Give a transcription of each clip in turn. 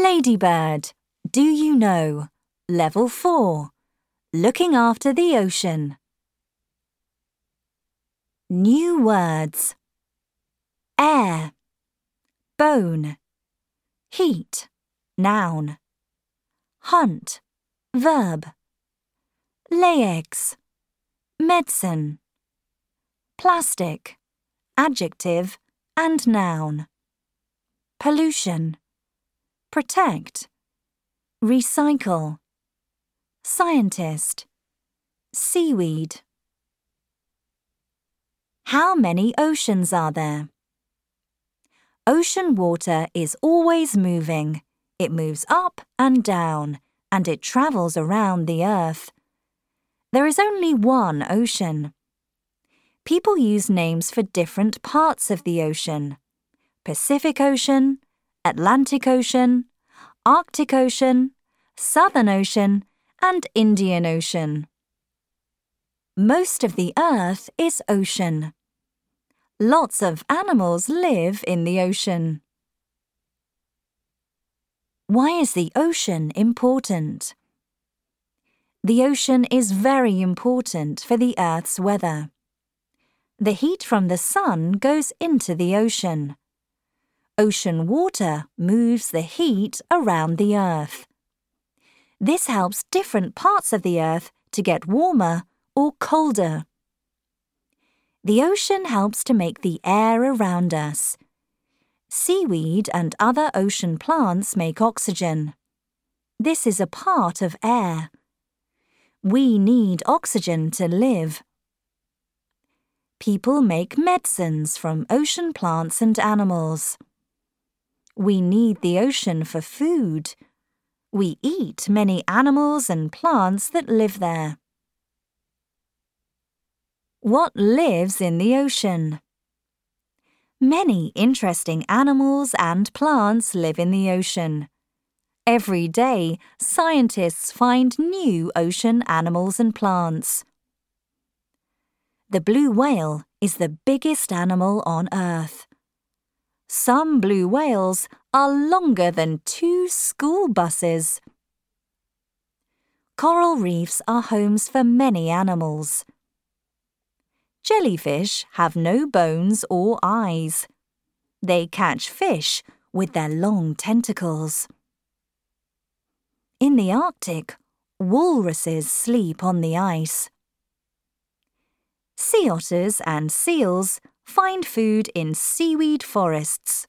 Ladybird, do you know? Level 4. Looking after the ocean. New words. Air, bone, heat, noun, hunt, verb, lay eggs, medicine, plastic, adjective and noun, pollution, protect, recycle, scientist, seaweed. How many oceans are there? Ocean water is always moving. It moves up and down, and it travels around the earth. There is only one ocean. People use names for different parts of the ocean: Pacific Ocean, Atlantic Ocean, Arctic Ocean, Southern Ocean, and Indian Ocean. Most of the earth is ocean. Lots of animals live in the ocean. Why is the ocean important? The ocean is very important for the Earth's weather. The heat from the sun goes into the ocean. Ocean water moves the heat around the Earth. This helps different parts of the Earth to get warmer or colder. The ocean helps to make the air around us. Seaweed and other ocean plants make oxygen. This is a part of air. We need oxygen to live. People make medicines from ocean plants and animals. We need the ocean for food. We eat many animals and plants that live there. What lives in the ocean? Many interesting animals and plants live in the ocean. Every day, scientists find new ocean animals and plants. The blue whale is the biggest animal on Earth. Some blue whales are longer than 2 school buses. Coral reefs are homes for many animals. Jellyfish have no bones or eyes. They catch fish with their long tentacles. In the Arctic, walruses sleep on the ice. Sea otters and seals find food in seaweed forests.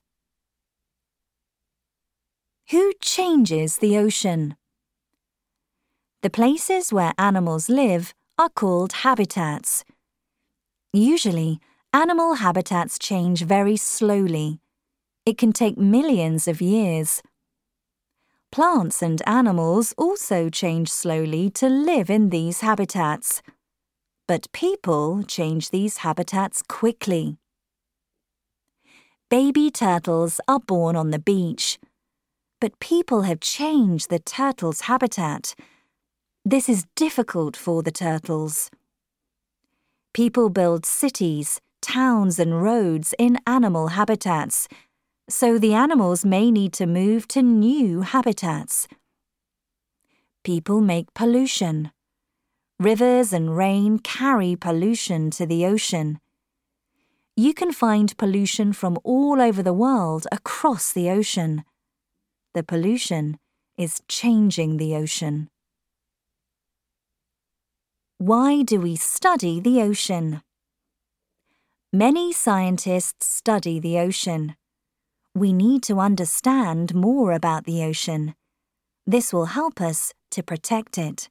Who changes the ocean? The places where animals live are called habitats. Usually, animal habitats change very slowly. It can take millions of years. Plants and animals also change slowly to live in these habitats. But people change these habitats quickly. Baby turtles are born on the beach. But people have changed the turtle's habitat. This is difficult for the turtles. People build cities, towns and roads in animal habitats, so the animals may need to move to new habitats. People make pollution. Rivers and rain carry pollution to the ocean. You can find pollution from all over the world across the ocean. The pollution is changing the ocean. Why do we study the ocean? Many scientists study the ocean. We need to understand more about the ocean. This will help us to protect it.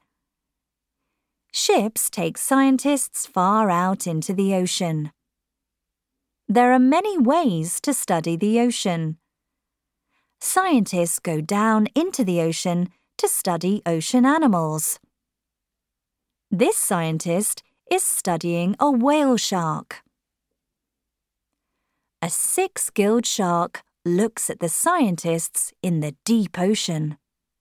Ships take scientists far out into the ocean. There are many ways to study the ocean. Scientists go down into the ocean to study ocean animals. This scientist is studying a whale shark. A 6-gilled shark looks at the scientists in the deep ocean.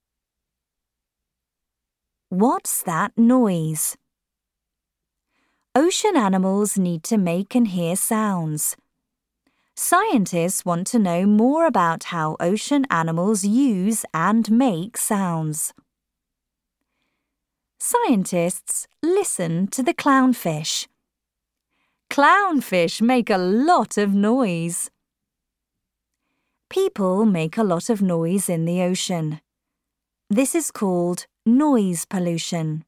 What's that noise? Ocean animals need to make and hear sounds. Scientists want to know more about how ocean animals use and make sounds. Scientists listen to the clownfish. Clownfish make a lot of noise. People make a lot of noise in the ocean. This is called noise pollution.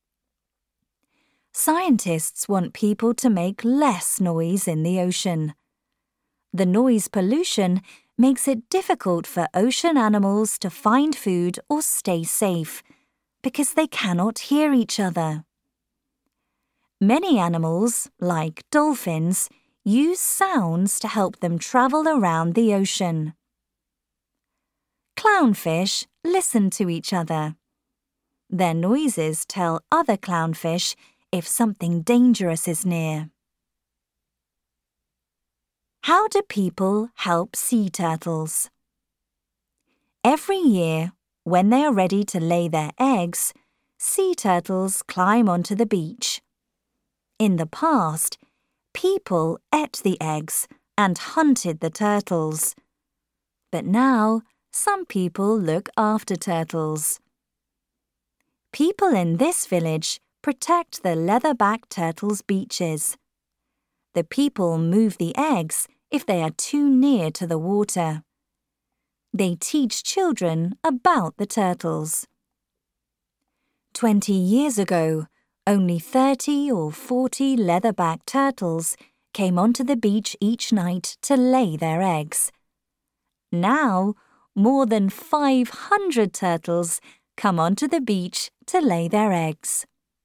Scientists want people to make less noise in the ocean. The noise pollution makes it difficult for ocean animals to find food or stay safe because they cannot hear each other. Many animals, like dolphins, use sounds to help them travel around the ocean. Clownfish listen to each other. Their noises tell other clownfish if something dangerous is near. How do people help sea turtles? Every year, when they are ready to lay their eggs, sea turtles climb onto the beach. In the past, people ate the eggs and hunted the turtles. But now, some people look after turtles. People in this village protect the leatherback turtles' beaches. The people move the eggs if they are too near to the water. They teach children about the turtles. 20 years ago, only 30 or 40 leatherback turtles came onto the beach each night to lay their eggs. Now, more than 500 turtles come onto the beach to lay their eggs.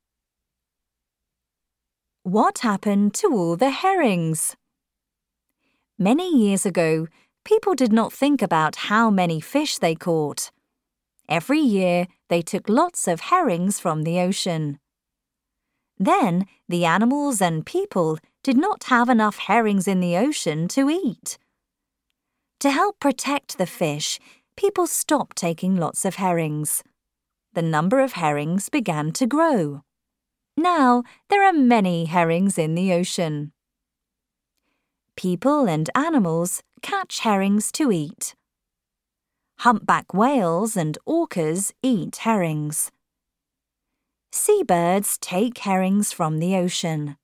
What happened to all the herrings? Many years ago, people did not think about how many fish they caught. Every year, they took lots of herrings from the ocean. Then, the animals and people did not have enough herrings in the ocean to eat. To help protect the fish, people stopped taking lots of herrings. The number of herrings began to grow. Now, there are many herrings in the ocean. People and animals catch herrings to eat. Humpback whales and orcas eat herrings. Seabirds take herrings from the ocean.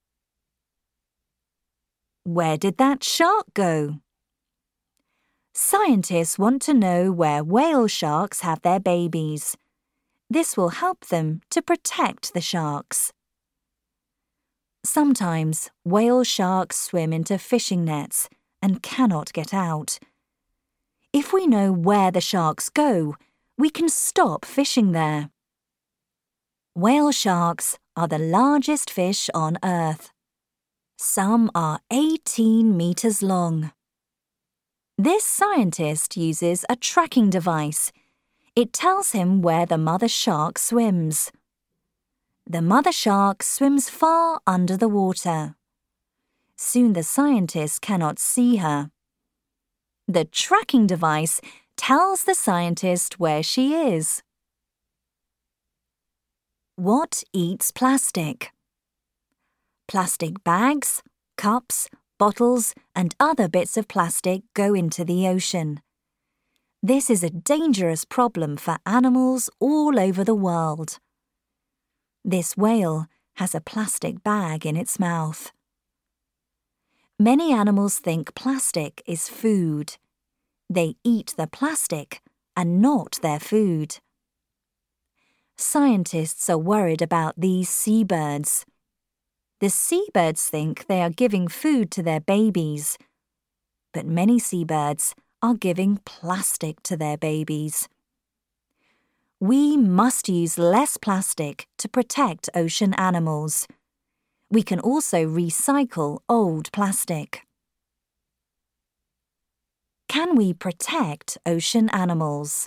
Where did that shark go? Scientists want to know where whale sharks have their babies. This will help them to protect the sharks. Sometimes whale sharks swim into fishing nets and cannot get out. If we know where the sharks go, we can stop fishing there. Whale sharks are the largest fish on Earth. Some are 18 meters long. This scientist uses a tracking device. It tells him where the mother shark swims. The mother shark swims far under the water. Soon the scientist cannot see her. The tracking device tells the scientist where she is. What eats plastic? Plastic bags, cups, bottles, and other bits of plastic go into the ocean. This is a dangerous problem for animals all over the world. This whale has a plastic bag in its mouth. Many animals think plastic is food. They eat the plastic and not their food. Scientists are worried about these seabirds. The seabirds think they are giving food to their babies, but many seabirds are giving plastic to their babies. We must use less plastic to protect ocean animals. We can also recycle old plastic. Can we protect ocean animals?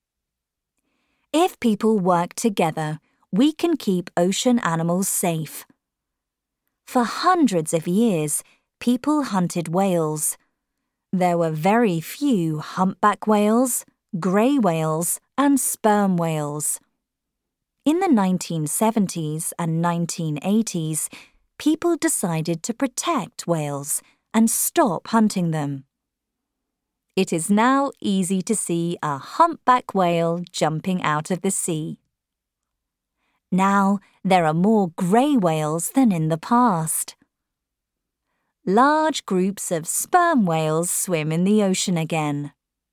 If people work together, we can keep ocean animals safe. For hundreds of years, people hunted whales. There were very few humpback whales, grey whales, and sperm whales. In the 1970s and 1980s, people decided to protect whales and stop hunting them. It is now easy to see a humpback whale jumping out of the sea. Now there are more grey whales than in the past. Large groups of sperm whales swim in the ocean again.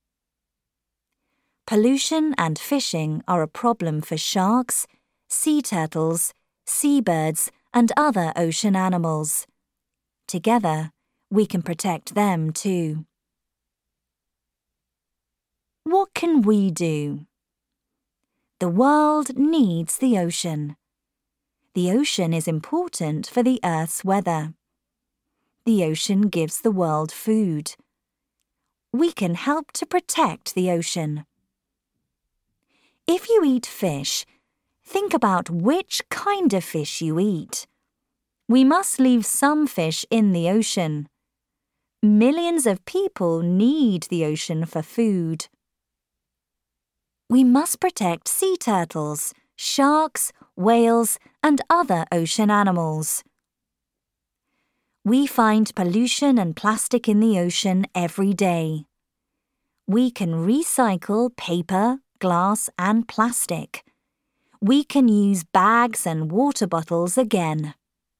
Pollution and fishing are a problem for sharks, sea turtles, seabirds, and other ocean animals. Together, we can protect them too. What can we do? The world needs the ocean. The ocean is important for the Earth's weather. The ocean gives the world food. We can help to protect the ocean. If you eat fish, think about which kind of fish you eat. We must leave some fish in the ocean. Millions of people need the ocean for food. We must protect sea turtles, sharks, whales, and other ocean animals. We find pollution and plastic in the ocean every day. We can recycle paper, glass, and plastic. We can use bags and water bottles again.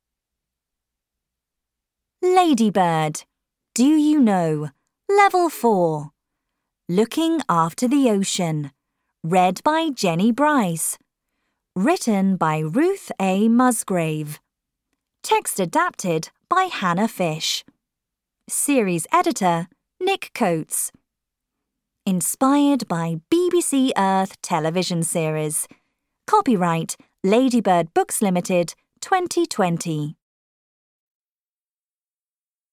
Ladybird. Do you know? Level 4. Looking After the Ocean. Read by Jenny Bryce. Written by Ruth A. Musgrave. Text adapted by Hannah Fish. Series editor Nick Coates. Inspired by BBC Earth television series. Copyright Ladybird Books Limited 2020.